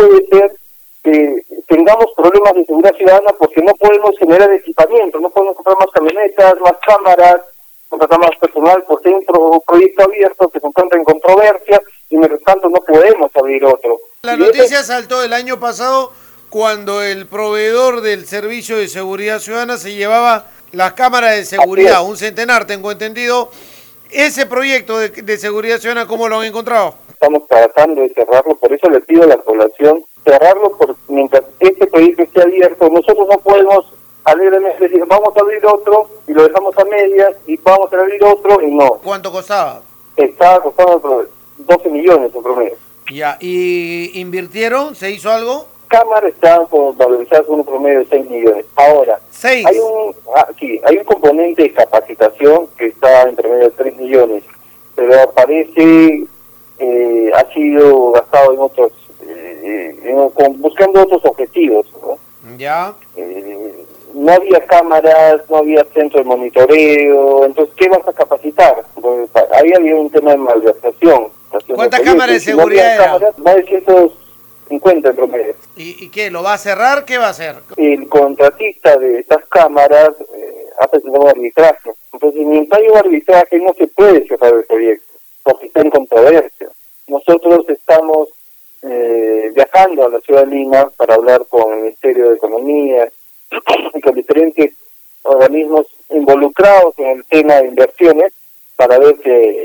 puede ser que tengamos problemas de seguridad ciudadana porque no podemos generar equipamiento, no podemos comprar más camionetas, más cámaras, contratar más personal, porque hay un proyecto abierto que se encuentra en controversia y mientras tanto no podemos abrir otro. La noticia saltó el año pasado cuando el proveedor del servicio de seguridad ciudadana se llevaba las cámaras de seguridad, un centenar, tengo entendido. Ese proyecto de seguridad ciudadana, ¿cómo lo han encontrado? Estamos tratando de cerrarlo, por eso le pido a la población cerrarlo, mientras este proyecto esté abierto. Nosotros no podemos alegremente decir, vamos a abrir otro, y lo dejamos a medias, y vamos a abrir otro, y no. ¿Cuánto costaba? Estaba costando 12 millones en promedio. Ya, ¿y invirtieron? ¿Se hizo algo? Cámaras estaban valorizadas con un promedio de 6 millones. Ahora, 6. Hay un componente de capacitación que está en promedio de 3 millones, pero parece ha sido gastado en otros, buscando otros objetivos, ¿no? Ya. No había cámaras, no había centro de monitoreo, entonces, ¿qué vas a capacitar? Pues, ahí había un tema de malversación. ¿Cuántas cámaras de seguridad eran? Más de 150 en promedio. ¿Y qué? ¿Lo va a cerrar? ¿Qué va a hacer? El contratista de estas cámaras ha presentado arbitraje. Entonces, mientras hay un arbitraje, no se puede cerrar el proyecto, porque está en controversia. Nosotros estamos viajando a la ciudad de Lima para hablar con el Ministerio de Economía y con diferentes organismos involucrados en el tema de inversiones para ver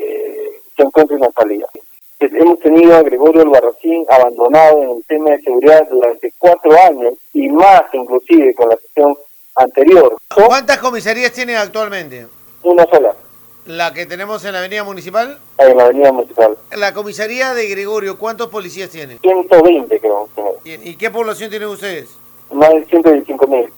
que se encuentre una salida. Hemos tenido a Gregorio Albarracín abandonado en el tema de seguridad durante 4 años y más inclusive con la gestión anterior. ¿Cuántas comisarías tienen actualmente? Una sola. ¿La que tenemos en la avenida municipal? En la avenida municipal. La comisaría de Gregorio, ¿cuántos policías tiene? 120 creo. ¿Y qué población tienen ustedes? Más de 125.000.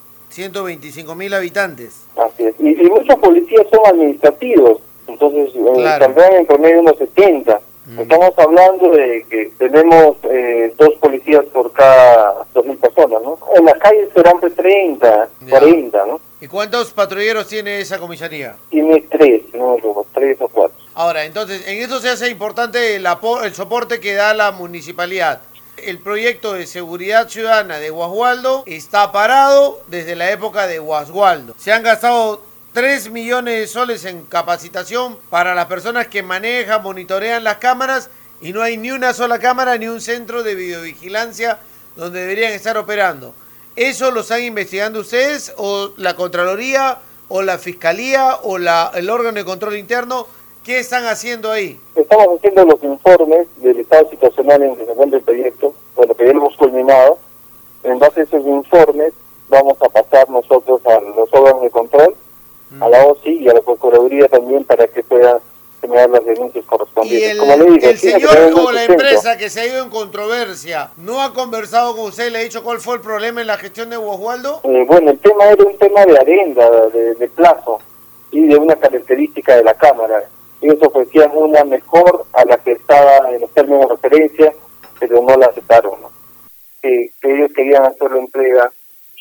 125.000 habitantes. Así es. Y muchos policías son administrativos, entonces Claro. saldrán en promedio unos 70. Estamos hablando de que tenemos 2 policías por cada 2.000 personas, ¿no? En las calles serán pues 30, Ya. 40, ¿no? ¿Y cuántos patrulleros tiene esa comisaría? Tiene 3, no, 3 o 4. Ahora, entonces, en eso se hace importante el soporte que da la municipalidad. El proyecto de seguridad ciudadana de Guasdualdo está parado desde la época de Guasdualdo. Se han gastado 3 millones de soles en capacitación para las personas que manejan, monitorean las cámaras y no hay ni una sola cámara ni un centro de videovigilancia donde deberían estar operando. ¿Eso lo están investigando ustedes o la Contraloría o la Fiscalía o el órgano de control interno? ¿Qué están haciendo ahí? Estamos haciendo los informes del estado situacional en que se encuentra el proyecto, bueno, que ya lo hemos culminado. En base a esos informes vamos a pasar nosotros a los órganos de control, a la OSI y a la Procuraduría también para que puedan generar las denuncias correspondientes. ¿Y Como le digo, el señor o la centro. empresa que se ha ido en controversia no ha conversado con usted y le ha dicho cuál fue el problema en la gestión de Guasdualdo? Bueno, el tema era un tema de arenda, de plazo y de una característica de la Cámara. Ellos ofrecían una mejor a la que estaba en los términos de referencia, pero no la aceptaron, ¿no? Que ellos querían hacerlo en plega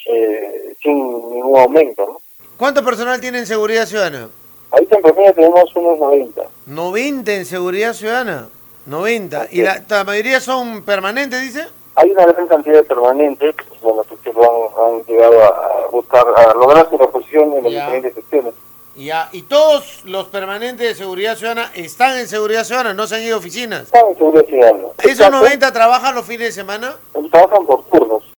sin ningún aumento, ¿no? ¿Cuánto personal tiene en seguridad ciudadana? Ahorita en promedio tenemos unos 90. 90 en seguridad ciudadana. 90. ¿Y la mayoría son permanentes, dice? Hay una gran cantidad de permanentes, bueno, que han llegado a buscar, a lograr su reposición en las diferentes secciones. Ya, y todos los permanentes de seguridad ciudadana están en seguridad ciudadana, no se han ido a oficinas. Están en seguridad ciudadana. ¿Esos 90 trabajan los fines de semana? Trabajan por turnos.